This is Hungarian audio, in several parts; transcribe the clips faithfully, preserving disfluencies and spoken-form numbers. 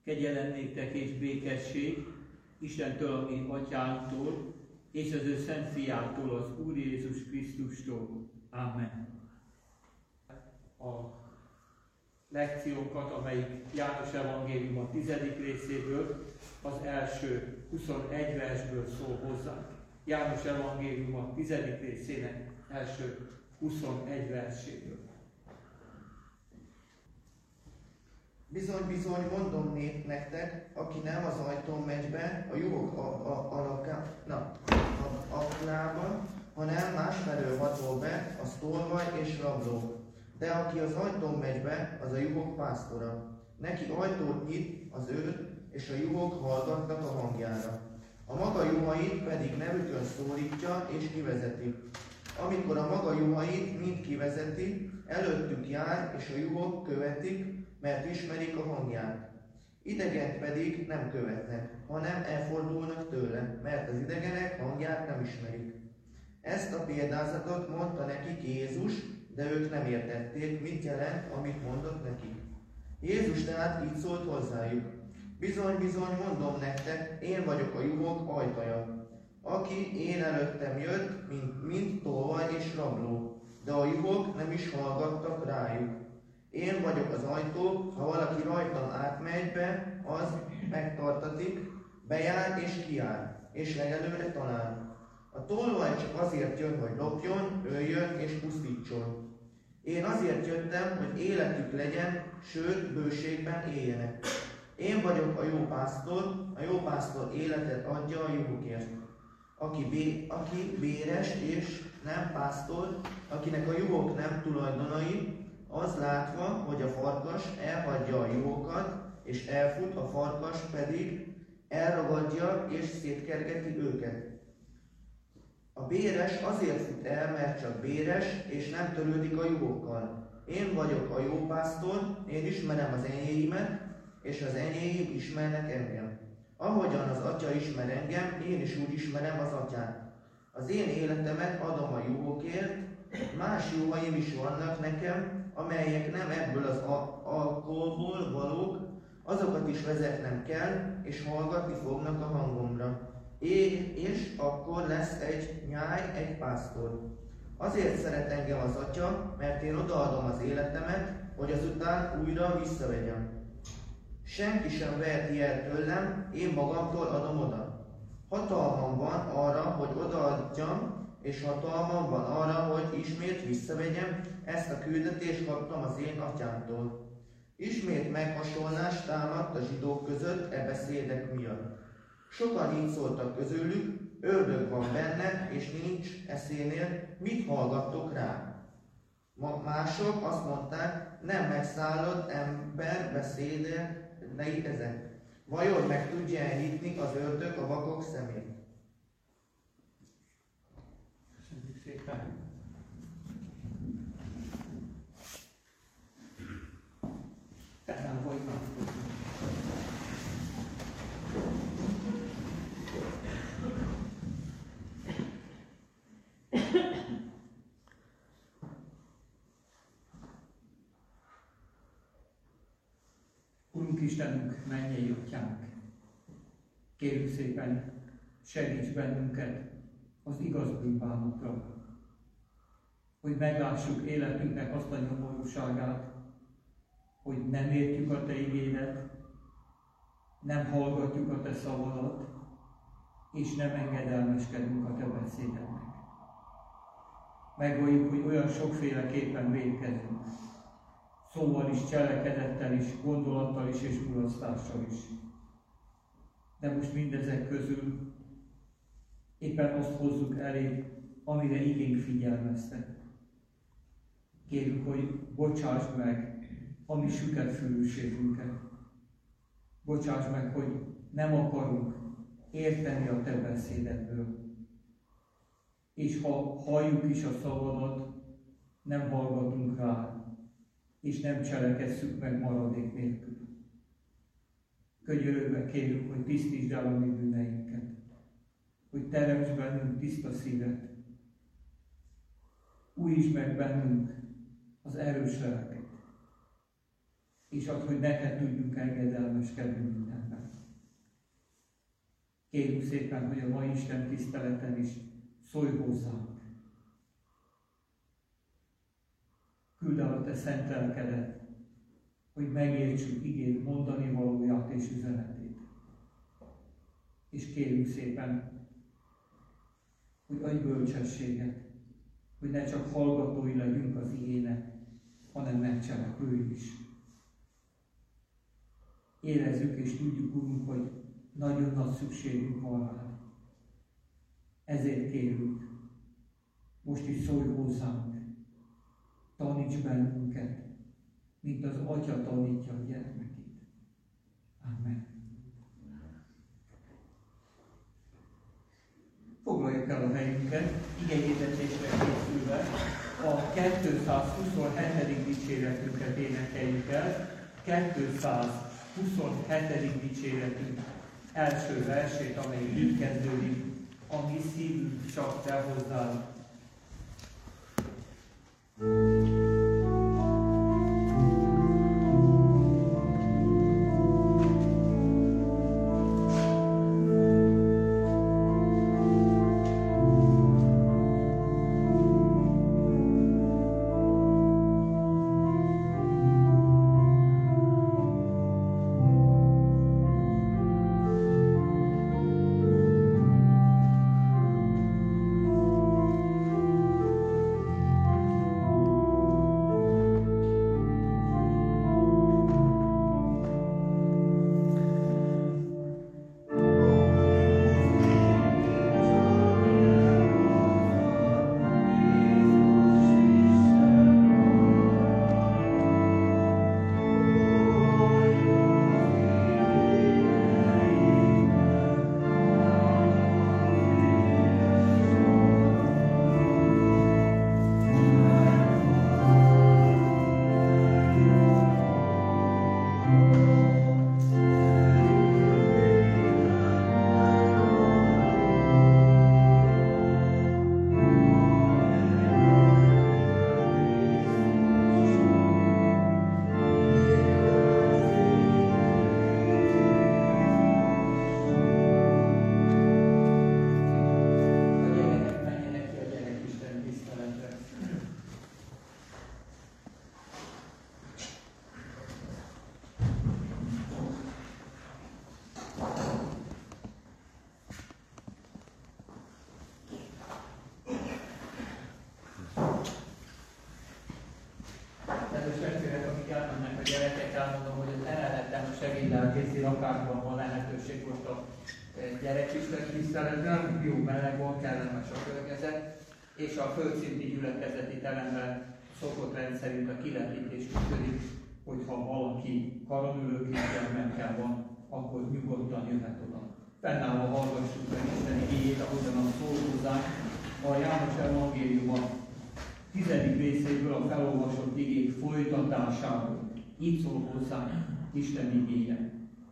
Kegyelem néktek és békesség Istentől, a mi atyánktól, és az ő szent fiától, az Úr Jézus Krisztustól. Amen. A lekciónkat, amelyik János Evangélium a tizedik részéből, az első huszonegy versből szól hozzánk. János Evangélium a tizedik részének első huszonegy verséből. Bizony, bizony, mondom nektek, aki nem az ajtón megy be, a juhok aknába, hanem másfelől hatol be, az tolvaj és rabló. De aki az ajtón megy be, az a juhok pásztora. Neki ajtót nyit az őt, és a juhok hallgatnak a hangjára. A maga juhait pedig nevükön szólítja és kivezeti. Amikor a maga juhait mind kivezeti, előttük jár, és a juhok követik, mert ismerik a hangját. Idegent pedig nem követnek, hanem elfordulnak tőle, mert az idegenek hangját nem ismerik. Ezt a példázatot mondta nekik Jézus, de ők nem értették, mit jelent, amit mondott nekik. Jézus tehát így szólt hozzájuk. Bizony, bizony, mondom nektek, én vagyok a juhok ajtaja. Aki én előttem jött, mint, mint tolvaj és rabló, de a juhok nem is hallgattak rájuk. Én vagyok az ajtó, ha valaki rajtam átmegy be, az megtartatik, bejár és kijár, és legelőre talál. A tolvaj csak azért jön, hogy lopjon, öljön és pusztítson. Én azért jöttem, hogy életük legyen, sőt, bőségben éljenek. Én vagyok a jó pásztor, a jó pásztor életet adja a juhokért. Aki, bé, aki béres és nem pásztor, akinek a juhok nem tulajdonai, az látva, hogy a farkas elhagyja a juhokat, és elfut, a farkas pedig elragadja és szétkergeti őket. A béres azért fut el, mert csak béres, és nem törődik a juhokkal. Én vagyok a jó pásztor, én ismerem az enyéimet, és az enyéim ismernek engem. Ahogyan az atya ismer engem, én is úgy ismerem az atyát. Az én életemet adom a juhokért, más juhaim is vannak nekem, amelyek nem ebből az alkoholból valók, azokat is vezetnem kell, és hallgatni fognak a hangomra. Én, és akkor lesz egy nyáj, egy pásztor. Azért szeret engem az atya, mert én odaadom az életemet, hogy azután újra visszavegyem. Senki sem veheti el tőlem, én magamtól adom oda. Hatalmam van arra, hogy odaadjam, és hatalmam van arra, hogy ismét visszavegyem, ezt a küldetést kaptam az én atyámtól. Ismét meghasonlás támadt a zsidók között e beszédek miatt. Sokan így szóltak közülük, ördög van benne, és nincs eszénél, mit hallgattok rá? Mások azt mondták, nem megszállott ember beszéde, de ezek. Vajon meg tudja elnyitni az ördög a vakok szemét? Köszönjük szépen! Tehát, hogy Urunk Istenünk, mennyei Atyánk, kérjük szépen, segíts bennünket az igaz bűnbánatra, hogy meglássuk életünknek azt a nyomorúságát, hogy nem értjük a Te igédet, nem hallgatjuk a Te szavadat, és nem engedelmeskedünk a Te beszédednek. Megvalljuk, hogy olyan sokféleképpen vétkezünk, szóval is, cselekedettel is, gondolattal is és mulasztással is. De most mindezek közül éppen azt hozzuk elé, amire igénk figyelmeztet. Kérjük, hogy bocsásd meg a mi süket fülűségünket. Bocsásd meg, hogy nem akarunk érteni a Te beszédedből. És ha halljuk is a szavadat, nem hallgatunk rá, és nem cselekesszük meg maradék nélkül. Könyörögve kérjük, hogy tisztítsd el a mi bűneinket, hogy teremts bennünk tiszta szívet, újítsd meg bennünk az erős lelket, és az, hogy neked tudjunk engedelmeskedni Kérjük szépen, hogy a mai Isten tiszteleten is szólj hozzánk. Küld el a te szent lelkedet, hogy megértsük igény mondani valóját és üzenetét. És kérjük szépen, hogy adj bölcsességet, hogy ne csak hallgatói legyünk az igének, hanem megcselekvői is. Érezzük és tudjuk, Urunk, hogy nagyon nagy szükségünk van rád. Ezért kérünk, most is szólj hozzánk, taníts bennünket, mint az Atya tanítja a gyermekét. Amen. Foglaljuk el a helyünket, igényhirdetésre készülve a kétszázhuszonhetedik dicséretünket énekeljük el. kétszázhuszonhetedik dicséretünk első versét, amely így kezdődik: a mi szívünk csak te hozzád. Segédlelkészi lakásban van lehetőség most a gyerekisten tiszteletre, jó meleg van, kellemes a környezet, és a földszinti gyülekezeti teremben szokott rendszerint a kilepítés működik, hogyha valaki karonülő kisgyermekkel van, akkor nyugodtan jöhet oda. Fennállva hallgassuk meg Isten igéjét, ahogyan a szól hozzánk a János evangéliuma tizedik részéből a felolvasott igék folytatásáról. Így szól hozzánk Isten igéje.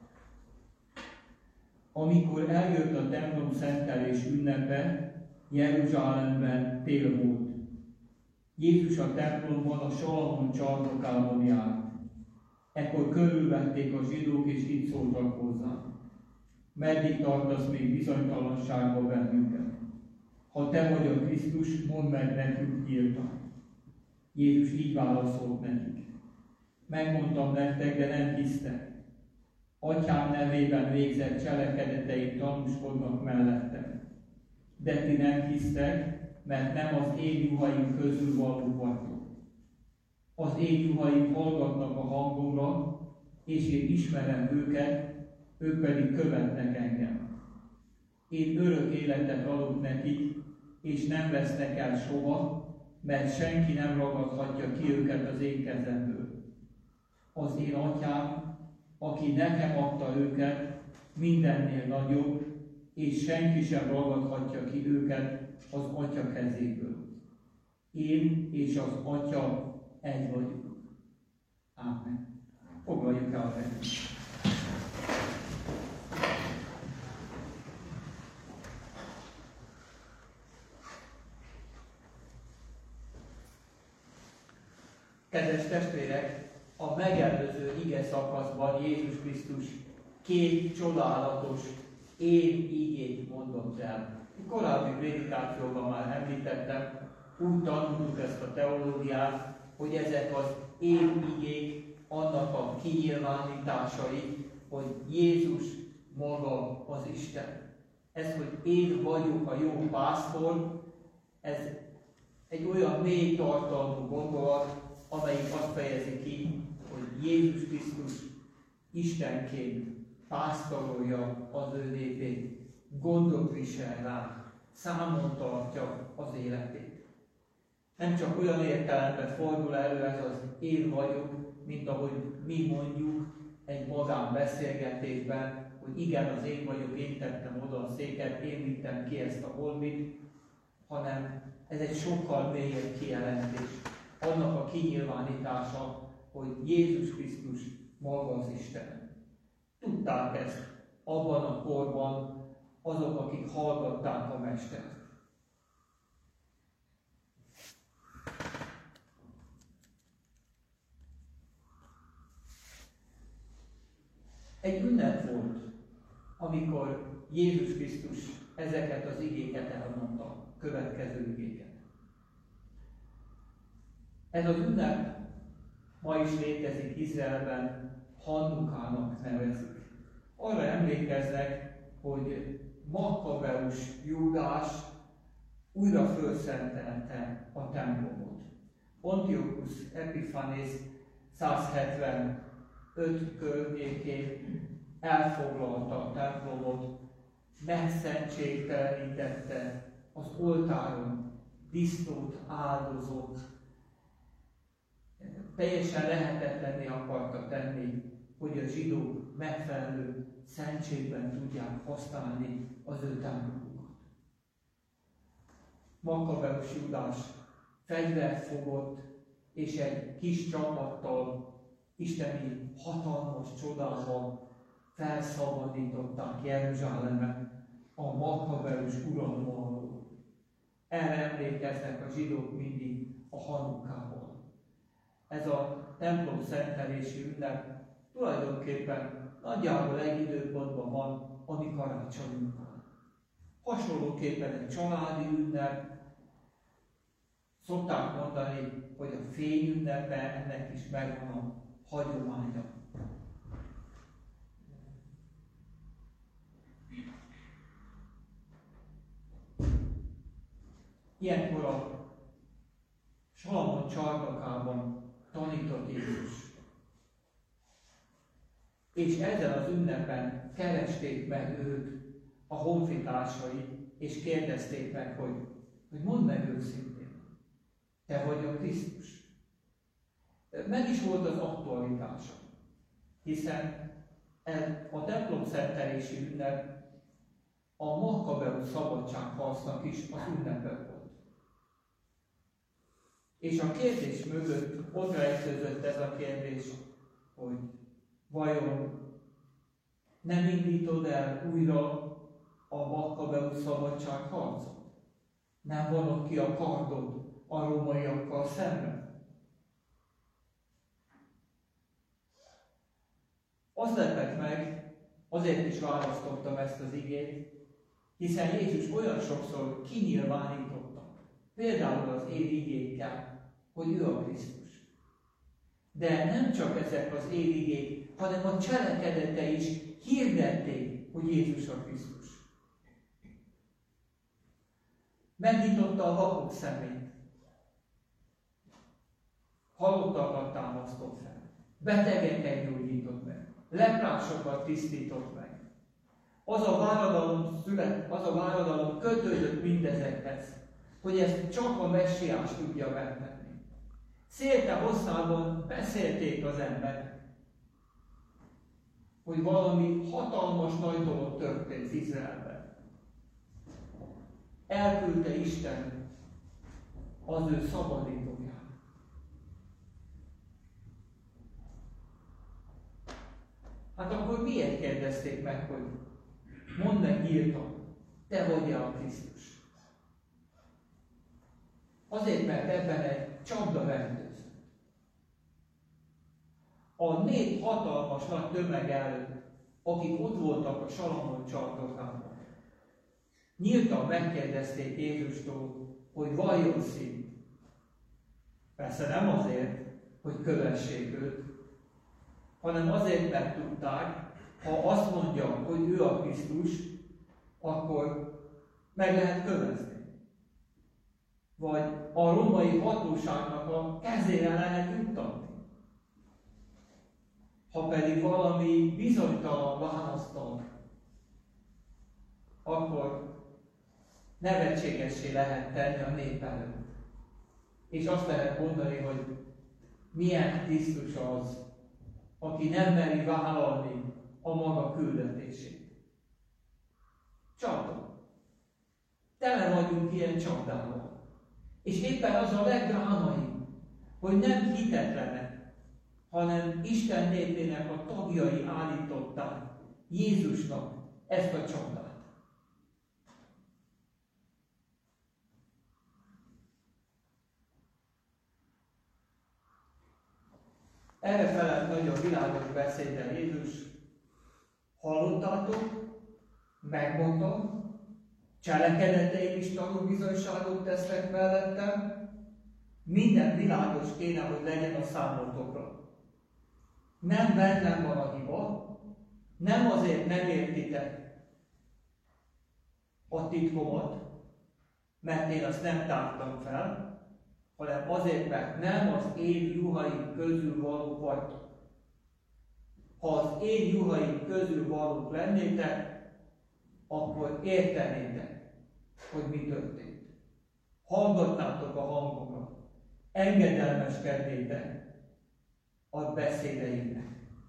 Amikor eljött a templom szentelés ünnepe, Jeruzsálemben tél volt. Jézus a templomban a Salamon csarnokában járt. Ekkor körülvették a zsidók, és így szóltak hozzá: meddig tartasz még bizonytalanságba bennünket? Ha te vagy a Krisztus, mondd meg nekünk nyíltan. Jézus így válaszolt nekik: megmondtam nektek, de nem hisztek. Atyám nevében végzett cselekedeteim tanúskodnak mellettem. De ti nem hisztek, mert nem az én juhaim közül valók vagytok. Az én juhaim hallgatnak a hangomra, és én ismerem őket, ők pedig követnek engem. Én örök életet adok nekik, és nem vesznek el soha, mert senki nem ragadhatja ki őket az én kezemből. Az én atyám, aki nekem adta őket, mindennél nagyobb, és senki sem ragadhatja ki őket az Atya kezéből. Én és az Atya egy vagyunk. Ámen. Foglaljuk el a helyet. Kedves testvérek, a megelőző ige szakaszban Jézus Krisztus két csodálatos én igét mondott el. Korábbi prédikációban már említettem, úgy tanultuk ezt a teológiát, hogy ezek az én igék annak a kinyilvánításai, hogy Jézus maga az Isten. Ez, hogy én vagyok a jó pásztor, ez egy olyan mély tartalmú gondolat, amelyik azt fejezi ki, hogy Jézus Krisztus Istenként pásztorolja az ő népét, gondot visel rá, számon tartja az életét. Nem csak olyan értelemben fordul elő ez az én vagyok, mint ahogy mi mondjuk egy magánbeszélgetésben, hogy igen, az én vagyok, én tettem oda a széket, én vittem ki ezt a holmit, hanem ez egy sokkal mélyebb kijelentés. Annak a kinyilvánítása, hogy Jézus Krisztus maga az Isten. Tudták ezt abban a korban azok, akik hallgatták a Mestert. Egy ünnep volt, amikor Jézus Krisztus ezeket az igéket elmondta, következő igéket. Ez az ünnep ma is létezik Izraelben, Hannukának nevezik. Arra emlékeznek, hogy Makkabeus Júdás újra fölszentelte a templomot. Antiochus Epiphanes száz hetvenöt környékén elfoglalta a templomot, megszentségtelenítette, az oltáron disznót áldozott, teljesen lehetetlenné akarta tenni, hogy a zsidók megfelelő szentségben tudják használni az ő templomukat. Makkabeus Júdás fegyvert fogott, és egy kis csapattal, isteni hatalmas csodával felszabadították Jeruzsálemet a Makkabeus uralma alól. Erre emlékeznek a zsidók mindig a Hanukkával. Ez a templom szentelési ünnep tulajdonképpen nagyjából egy időpontban van, ami karácsonyunk van. Hasonlóképpen egy családi ünnep, szokták mondani, hogy a fényünnepe, ennek is megvan a hagyománya. Ilyenkor a Salamon csarnokában tanított Jézus. És ezen az ünnepen keresték meg őt a honfitársai, és kérdezték meg, hogy, hogy mondd meg őszintén, te vagy a Krisztus. Meg is volt az aktualitása, hiszen ez a templom szentelési ünnep a Makkabeus szabadságharcnak is az ünnepe volt. És a kérdés mögött ott rejtőzött ez a kérdés, hogy vajon nem indítod el újra a Makkabeus szabadságharcot? Nem vonod ki a kardod a rómaiakkal szemben? Az lepett meg, azért is választottam ezt az igét, hiszen Jézus olyan sokszor kinyilvánította, például az én igékkel, hogy ő a Krisztus. De nem csak ezek az én igék, hanem a cselekedete is hirdették, hogy Jézus a Krisztus. Megnyitotta a vakok szemét. Halottakat támasztott fel. Betegeket gyógyított meg. Leprásokat tisztított meg. Az a váradalom szület, az a váradalom kötődött mindezekhez, hogy ezt csak a messiás tudja megtenni. Szélte hosszában beszélték az emberek, hogy valami hatalmas nagy dolog történt Izraelben. Elküldte Isten az ő szabadítóját. Hát akkor miért kérdezték meg, hogy mondd meg nyíltan, te vagy-e a Krisztus? Azért, mert ebben egy csapda rejtőzött. A nép hatalmas nagy tömeg előtt akik ott voltak a Salamon csarnokában, nyíltan megkérdezték Jézustól, hogy valljon szint. Persze nem azért, hogy kövessék őt, hanem azért, mert tudták, ha azt mondja, hogy ő a Krisztus, akkor meg lehet kövezni. Vagy a római hatóságnak a kezére lehet juttatni. Ha pedig valami bizonytalan választanak, akkor nevetségessé lehet tenni a nép előtt. És azt lehet mondani, hogy milyen Krisztus az, aki nem meri vállalni a maga küldetését. Csapda. Tele vagyunk ilyen csapdával. És éppen az a legdrámaibb, hogy nem hitetlenek, hanem Isten népének a tagjai állították Jézusnak ezt a csapdát. Erre felett nagyon világos beszéddel Jézus: hallottátok, megmondtam, cselekedeteim is tanúbizonyságot tesznek mellettem, minden világos kéne, hogy legyen a számotokra. Nem bennem van a hiba, nem azért nem értitek a titkomat, mert én azt nem tártam fel, hanem azért, mert nem az én juhaim közül valók vagytok. Ha az én juhaim közül valók lennétek, akkor értenétek, hogy mi történt. Hallgatnátok a hangomat, engedelmeskednétek a beszédeimnek.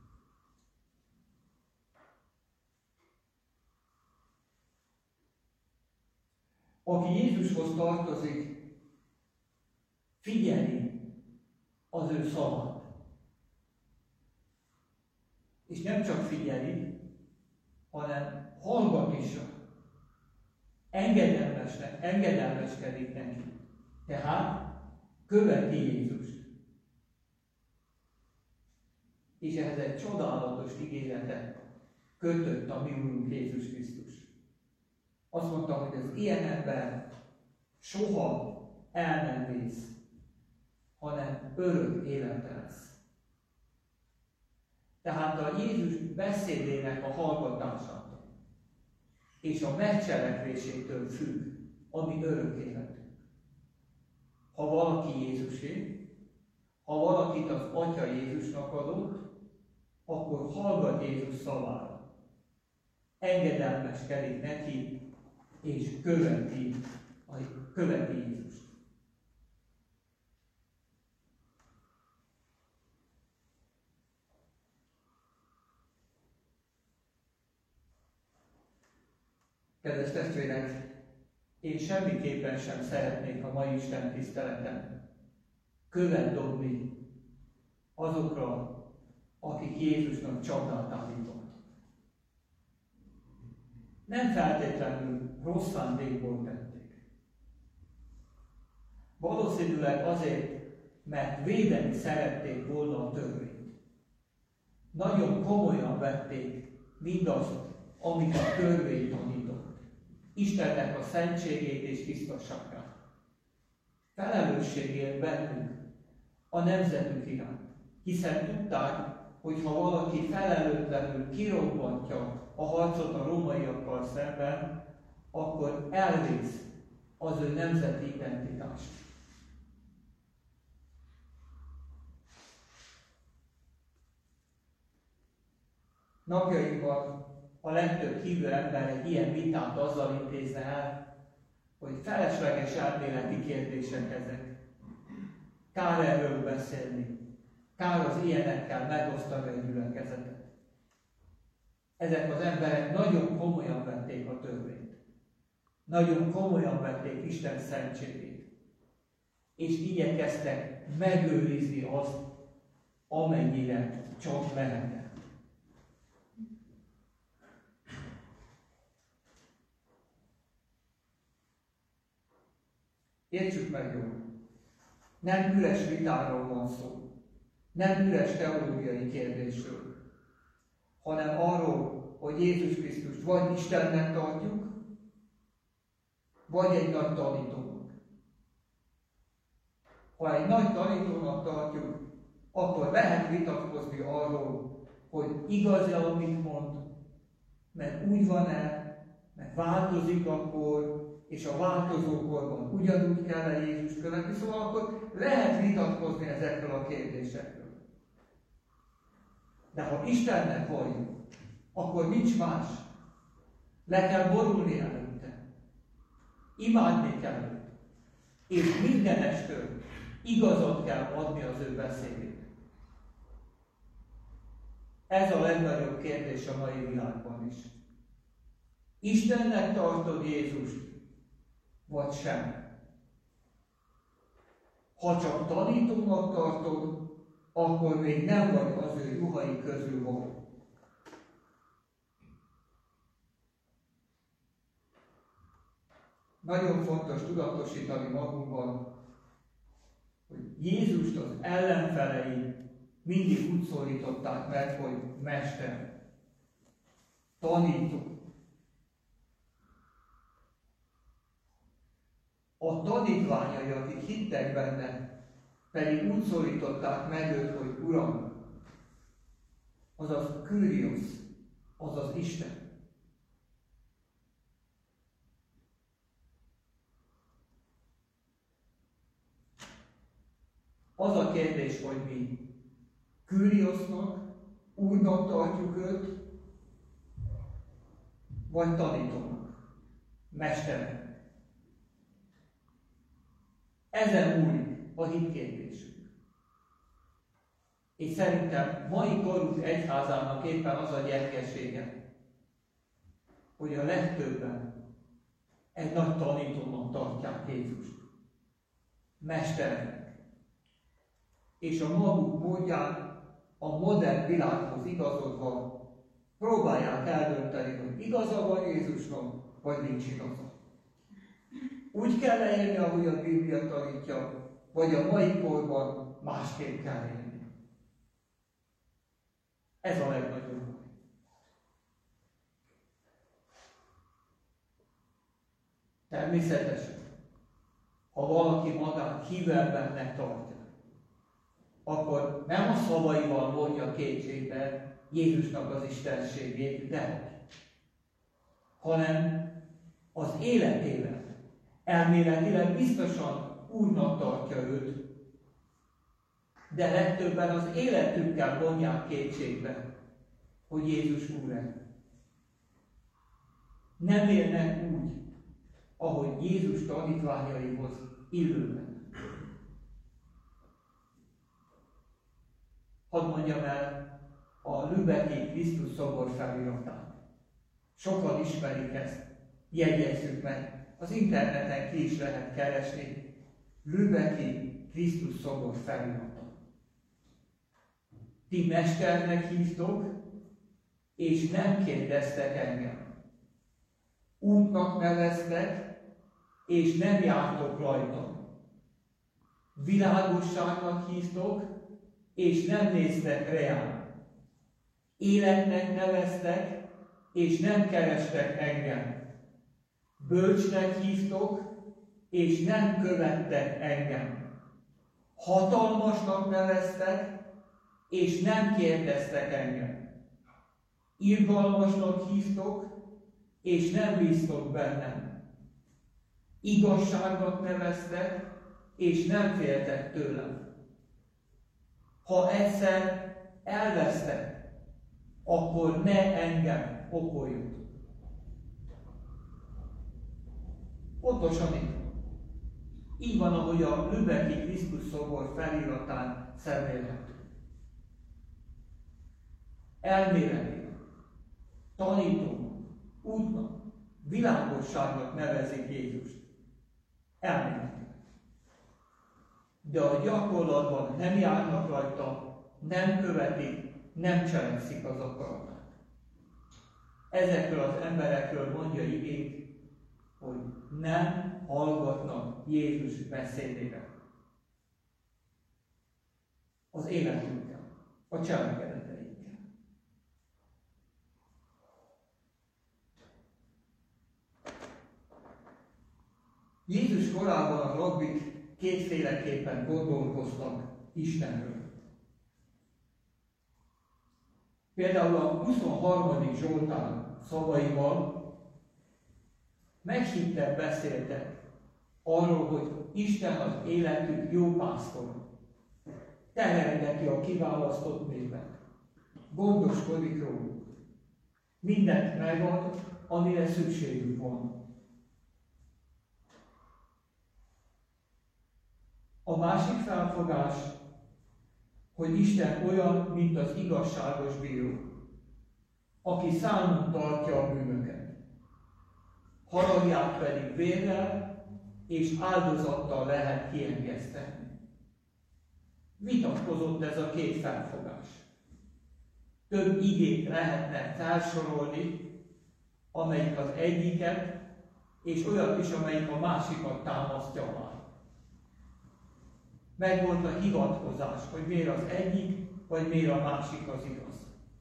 Aki Jézushoz tartozik, figyeli az ő szavát. És nem csak figyeli, hanem hallgat is. Engedelmesnek, engedelmeskedik neki. Tehát követi Jézust. És ehhez egy csodálatos ígéretet kötött a mi Úrunk Jézus Krisztus. Azt mondta, hogy az ilyen ember soha el nem vész, hanem örök élete lesz. Tehát a Jézus beszédének a hallgatásától és a megcselekvésétől függ a mi örök életünk. Ha valaki Jézusé, ha valakit az Atya Jézusnak adott, akkor hallgat Jézus szavára. Engedelmeskedik neki, és követi, követi Jézust. Kedves testvérek, én semmiképpen sem szeretnék a mai Isten tiszteleten követ dobni azokra, akik Jézusnak csapdát állítottak. Nem feltétlenül rossz szándékból tették. Valószínűleg azért, mert védeni szerették volna a törvényt. Nagyon komolyan vették mindazt, amit a törvény tanított. Istennek a szentségét és tisztaságát. Felelősségért bennünk a nemzetünk iránt, hiszen tudták, hogy ha valaki felelőtlenül kirobbantja a harcot a rómaiakkal szemben, akkor elvész az ő nemzeti identitás. Napjainkban a legtöbb hívő ember egy ilyen vitát azzal intézne el, hogy felesleges elméleti kérdések ezek. Kár erről beszélni, kár az ilyenekkel megosztani a gyülekezetet. Ezek az emberek nagyon komolyan vették a törvényt. Nagyon komolyan vették Isten szentségét. És igyekeztek megőrizni azt, amennyire csak lehetett. Értsük meg jól. Nem üres vitáról van szó. Nem üres teológiai kérdésről, hanem arról, hogy Jézus Krisztust vagy Istennek tartjuk, vagy egy nagy tanítónak. Ha egy nagy tanítónak tartjuk, akkor lehet vitatkozni arról, hogy igaz-e, amit mond, mert úgy van-e, mert változik akkor, és a változókorban ugyanúgy kell-e Jézus követni. Szóval akkor lehet vitatkozni ezekről a kérdésekről. De ha Istennek vagyunk, akkor nincs más. Le kell borulni előtte. Imádni kell őt. És mindenestől igazat kell adni az ő beszédének. Ez a legnagyobb kérdés a mai világban is. Istennek tartod Jézust, vagy sem? Ha csak tanítónak tartod, akkor még nem vagy az ő ruhai közül való. Nagyon fontos tudatosítani magunkban, hogy Jézust az ellenfelei mindig úgy szólították meg, hogy mester, tanító. A tanítványai, akik hittek benne, pedig úgy szólították meg őt, hogy Uram, azaz Kyrios, azaz Isten. Az a kérdés, hogy mi Kyriosnak, Úrnak tartjuk őt, vagy tanítónak, mesternek. Ezen múlik a hitkérdésünk. És szerintem mai korunk egyházának éppen az a gyengesége, hogy a legtöbben egy nagy tanítónak tartják Jézust. Mesternek. És a maguk módján a modern világhoz igazodva próbálják eldönteni, hogy igaza van Jézusnak, vagy nincs igaza. Úgy kell élni, ahogy a Biblia tanítja, vagy a mai korban másképp kell élni. Ez a legnagyobb baj. Természetesen, ha valaki magát hívőembernek tartja, akkor nem a szavaival mondja kétségbe Jézusnak az istenségét, de hanem az életével. Elméletileg biztosan Úrnak tartja őt, de legtöbben az életükkel vonják kétségbe, hogy Jézus Úr-e. Nem élnek úgy, ahogy Jézus tanítványaihoz illően. Hadd mondjam el a Lübecki Krisztus szobor feliratát. Sokan ismerik ezt, jegyezzük meg. Az interneten ki is lehet keresni. Lübecki Krisztus szobor felirata. Ti mesternek hívtok, és nem kérdeztek engem. Útnak neveztek, és nem jártok rajtam. Világosságnak hívtok, és nem néztek reám. Életnek neveztek, és nem kerestek engem. Bölcsnek hívtok, és nem követtek engem. Hatalmasnak neveztek, és nem kérdeztek engem. Irgalmasnak hívtok, és nem bíztok bennem. Igazságnak neveztek, és nem féltek tőlem. Ha egyszer elvesztek, akkor ne engem okoljuk. Pontosan így. Így van, ahogy a Lübecki Krisztus szobor feliratán szemlélhető. Elméletileg, tanítónak, útnak, világosságnak nevezik Jézust. Elméletileg. De a gyakorlatban nem járnak rajta, nem követik, nem cselekszik az akaratát. Ezekről az emberekről mondja igény, hogy nem hallgatnak Jézus beszédére. Az életünkkel, a cselekedeteikkel. Jézus korában a rabbik kétféleképpen gondolkoztak Istenről. Például a huszonharmadik Zsoltár szavaival meghitten beszéltek arról, hogy Isten az életük jó pásztora. Terhel neki a kiválasztott népet. Gondoskodik róluk. Mindent megad, amire szükségük van. A másik felfogás, hogy Isten olyan, mint az igazságos bíró, aki számon tartja a bűnöket. Haragját pedig vérrel és áldozattal lehet kiengeszteni. Vitatkozott ez a két felfogás. Több igét lehetne felsorolni, amelyik az egyiket, és olyat is, amelyik a másikat támasztja alá. Meg volt a hivatkozás, hogy miért az egyik, vagy miért a másik az igaz.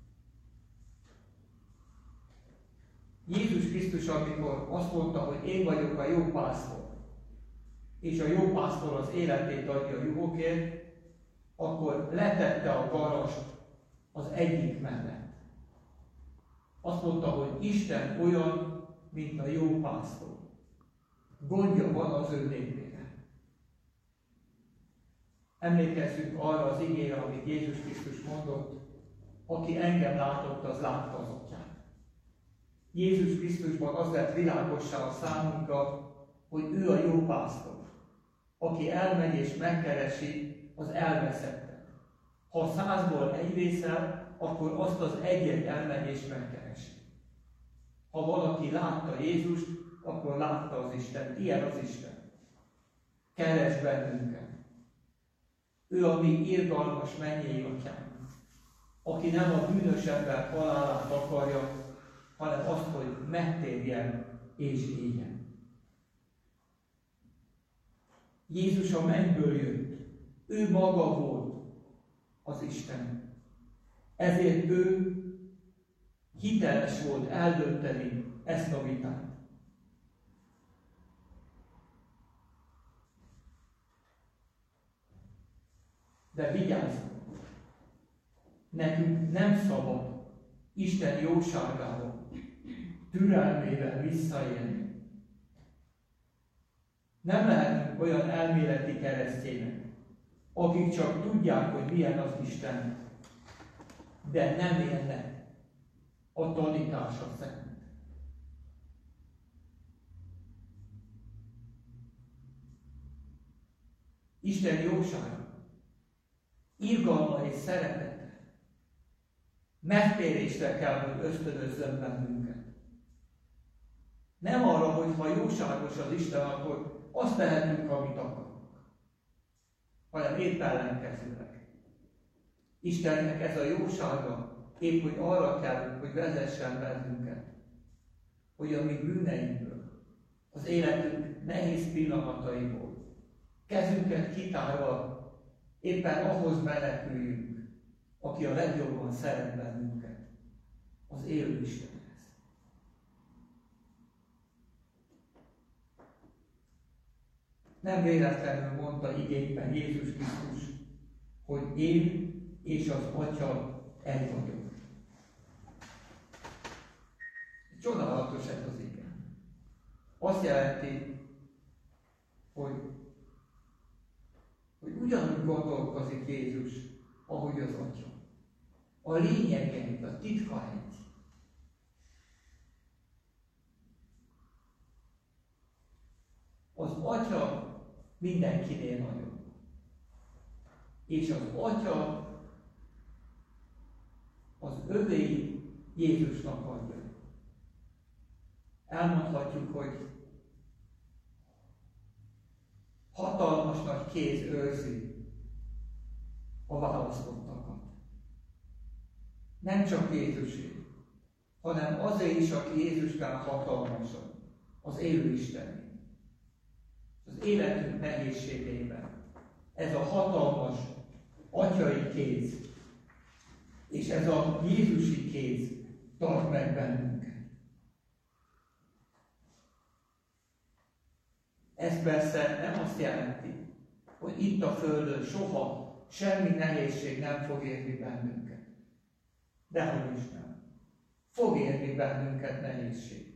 Jézus Krisztus, amikor azt mondta, hogy én vagyok a jó pásztor, és a jó pásztor az életét adja a juhokért, akkor letette a garast az egyik mellett. Azt mondta, hogy Isten olyan, mint a jó pásztor. Gondja van az ő népére. Emlékezzünk arra az igére, amit Jézus Krisztus mondott, aki engem látott, az látta az Atyát. Jézus Krisztusban az lett világossá a számunkra, hogy ő a jó pásztor, aki elmegy és megkeresi az elveszettet. Ha százból egy vészel, akkor azt az egyet elmegy és megkeresi. Ha valaki látta Jézust, akkor látta az Istent. Ilyen az Isten. Keres bennünket. Ő a mi irgalmas mennyei Atyánk, aki nem a bűnös ember halálát akarja, hanem azt, hogy megtérjen és éljen. Jézus a mennyből jött. Ő maga volt az Isten. Ezért ő hiteles volt eldönteni ezt a vitát. De vigyázzunk! Nekünk nem szabad Isten jóságával, türelmével visszaélni. Nem lehetünk olyan elméleti keresztények, akik csak tudják, hogy milyen az Isten, de nem élnek a tanítása szerint. Isten jósága, irgalma és szeretete megtérésre kell, hogy ösztönözzön bennünket. Nem arra, hogy ha jóságos az Isten, akkor azt tehetünk, amit akarunk, hanem épp ellenkezőleg. Istennek ez a jósága épp, hogy arra kell, hogy vezessen bennünket, hogy a mi bűneinkből, az életünk nehéz pillanataiból, kezünket kitárva éppen ahhoz meneküljünk, aki a legjobban szeret bennünket, az élő Istenhez. Nem véletlenül mondta igényben Jézus Krisztus, hogy én és az Atya egy vagyok. Csodálatos ez az igen. Azt jelenti, hogy, hogy ugyanúgy gondolkozik Jézus, ahogy az Atya. A lényegeit, a titkait. Az Atya mindenkinél nagyobb. És az Atya az övéi Jézusnak adja. Elmondhatjuk, hogy hatalmas nagy kéz őrzi a választottakat. Nem csak Jézusé, hanem azért is, aki Jézusnál hatalmasabb, az élő Istenné. Az életünk nehézségében ez a hatalmas atyai kéz és ez a Jézusi kéz tart meg bennünket. Ez persze nem azt jelenti, hogy itt a Földön soha semmi nehézség nem fog érni bennünket. Dehogy is nem. Fog érni bennünket nehézség.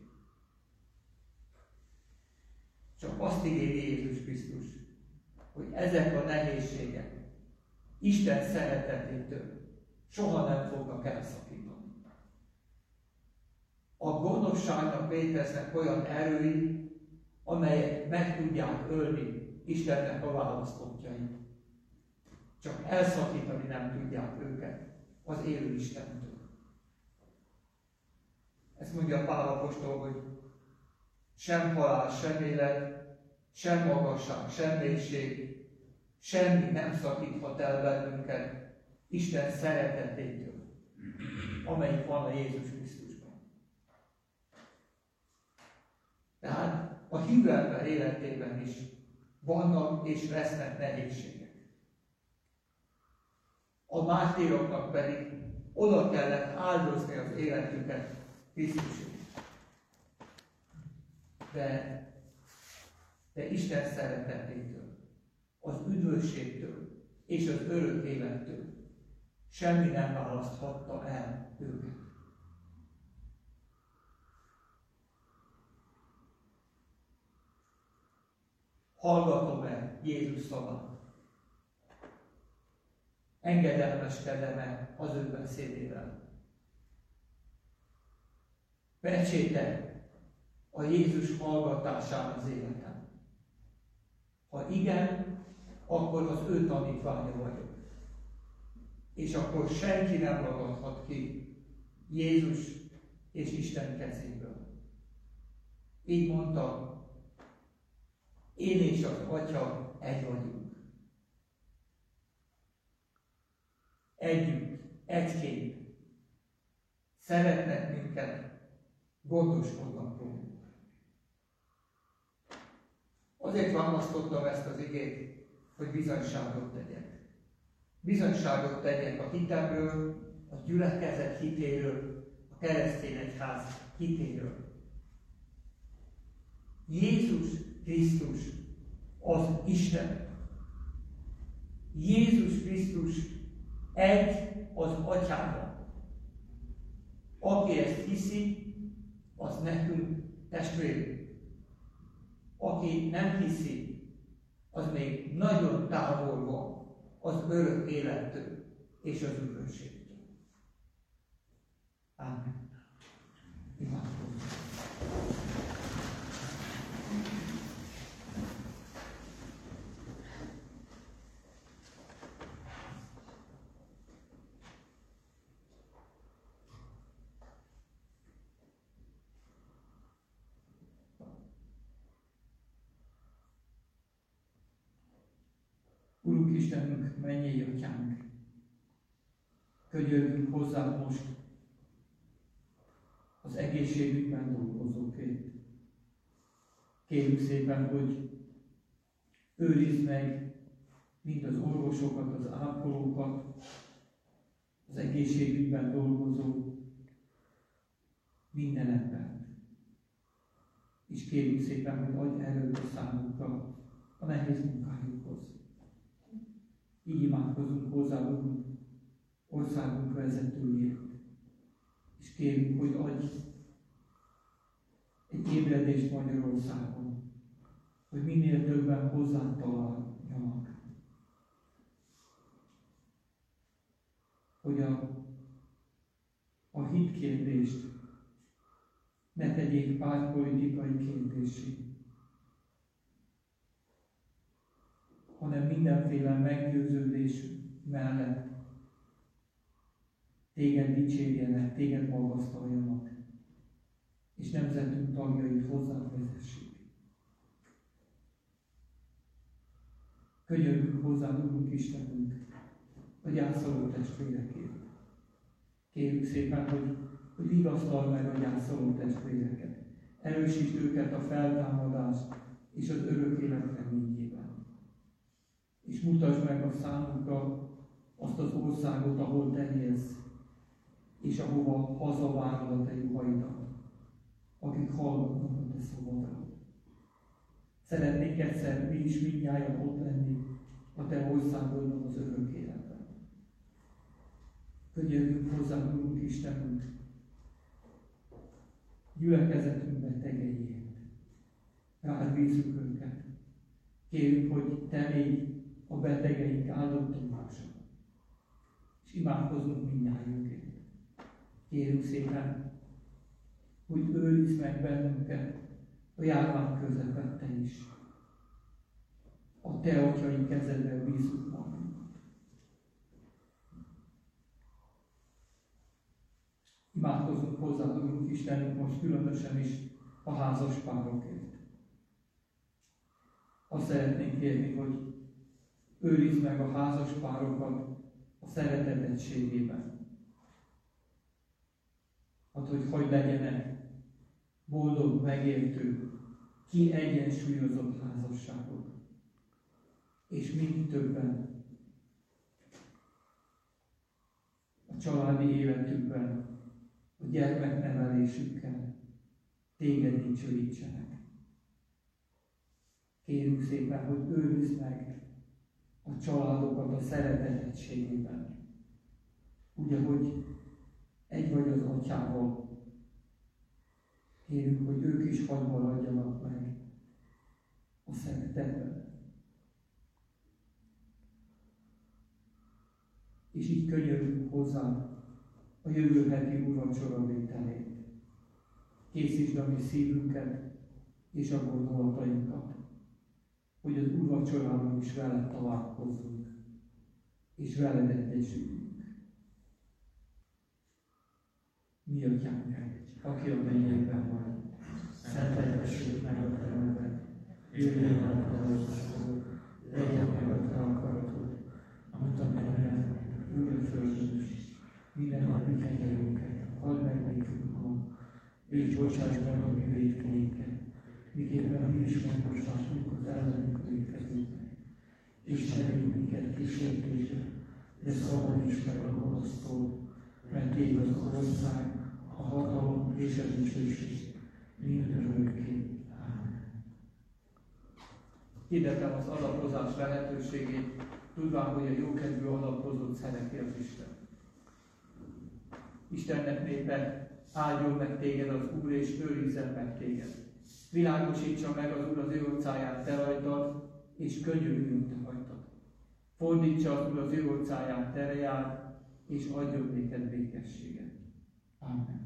Csak azt ígéri Jézus Krisztus, hogy ezek a nehézségek Isten szeretetétől soha nem fognak elszakítani. A gonoszságnak léteznek olyan erői, amelyek meg tudják ölni Istennek a választottjait. Csak elszakítani nem tudják őket az élő Istentől. Ezt mondja Pál apostol, hogy sem halál, sem élet, sem magasság, sem mélység, semmi nem szakíthat el bennünket Isten szeretetétől, amelyik van a Jézus Krisztusban. Tehát a hívő ember életében is vannak és lesznek nehézségek. A mártíroknak pedig oda kellett áldozni az életüket Krisztusért. De, de Isten szeretetétől, az üdvösségtől és az örök élettől semmi nem választhatta el őket. Hallgatom-e Jézus szavát? Engedelmeskedem-e az ő beszédével? Pecséte a Jézus hallgatásán az életem? Ha igen, akkor az ő tanítványa vagyok. És akkor senki nem ragadhat ki Jézus és Isten kezéből. Így mondta, én és az Atya egy vagyunk. Együtt, egyként szeretnek minket, gondoskodnak rólunk. Azért választottam ezt az igét, hogy bizonyságot tegyek. Bizonyságot tegyek a hitemről, a gyülekezet hitéről, a keresztény egyház hitéről. Jézus Krisztus az Isten. Jézus Krisztus egy az Atyával. Aki ezt hiszi, az nekünk testvérünk. Aki nem hiszi, az még nagyon távol van az örök élettől és az üdvösségtől. Ámen. Imádkozzunk. Urunk Istenünk, mennyei Atyánk, könyörgünk hozzá most az egészségügyben dolgozókért. Kérjük szépen, hogy őrizd meg mind az orvosokat, az ápolókat, az egészségügyben dolgozó minden embert. És kérjük szépen, hogy adj erőt a számukra a nehéz munkájukhoz. Így imádkozunk hozzá, Urunk, országunk vezetőjét. És kérjük, hogy adj egy ébredést Magyarországon, hogy minél többen hozzád találjanak. Hogy a, a hitkérdést ne tegyék pártpolitikai kérdésé, hanem mindenféle meggyőződés mellett téged dicsérjenek, téged magasztaljanak, és nemzetünk tagjait hozzád vezessék. Könyörgünk hozzá, Urunk Istenünk, a gyászoló testvérekért. Kérjük szépen, hogy, hogy vigasztalj meg a gyászoló testvéreket. Erősítsd őket a feltámadás és az örök élet reményében. És mutasd meg a számunkra azt az országot, ahol te élsz, és ahova hazavárod a te juhaidat, akik hallgatnak a te szavadra. Szeretnénk egyszer mi is mindnyájan ott lenni a Te országodban, az örök életben. Könyörgünk hozzánk, Urunk Istenünk, gyülekezetünk betegeiért. Rád bízzuk őket. Kérjük, hogy Te még a betegeink áldott mások. És imádkozunk mindnyájunkért. Kérjük szépen, hogy őrizd meg bennünket a járvány közepette is. A Te atyai kezedbe bízzuk magunkat. Imádkozunk hozzá, Urunk Istenünk, most különösen is a házas párokért. Azt szeretnénk kérni, hogy őrizd meg a házas párokat a szeretet egységében. Hát, hogy hogy legyenek boldog, megértő, kiegyensúlyozott házasságok. És mind többen a családi életükben, a gyermeknevelésükkel Téged dicsőítsenek. Kérjük szépen, hogy őrizd meg a családokat a szeretet egységében. Úgy, ahogy egy vagy az atyával. Kérjük, hogy ők is hadd maradjanak meg a szeretetben. És így könyörgünk hozzá a jövő heti úrvacsora vételét. Készítsd a mi szívünket és a gondolatainkat, hogy az úrvacsorában is veled találkozzunk, és veled egyesüljünk. Mi atyánk, aki a mennyekben van, szenteltessék meg a te neved, jöjjön el a te országod, legyen meg a te akaratod, amit a mennyben, úgy a földön is. Minden napi kenyerünket add meg nékünk ma, és bocsáss meg a mi vétkeinket, miképpen mi is megbocsátunk az ellenünk vétkezőknek. És ne vigy minket kísértésbe, de szabadíts meg a gonosztól, mert Téged az ország, a hatalom és a dicsőség mind örökké. Ámen. Hirdettem az adakozás lehetőségét, tudván, hogy a jókedvű adakozót szereti az Isten. Istennek népe, áldjon meg téged az Úr, és őrizzen meg téged. Világosítsa meg az Úr az ő orcáját te rajtad, és könyörüljön te rajtad. Fordítsa az Úr az ő orcáját te reád, és adjon néked békességet. Amen.